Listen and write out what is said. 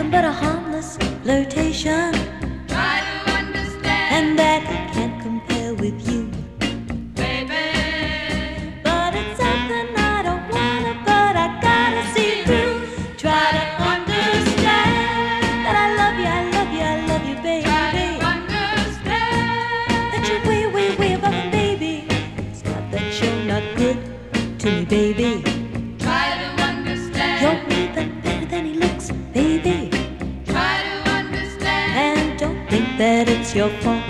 but a harmless flirtation. Try to understand, And that I can't compare with you. baby. But it's something I don't wanna, but I gotta see through. Try to understand that I love you, I love you, I love you, baby. Try to understand, That you're way, way, way above me, baby. It's not that you're not good to me, baby. try to understand, You're even better than he looks, baby. try to understand, And don't think that it's your fault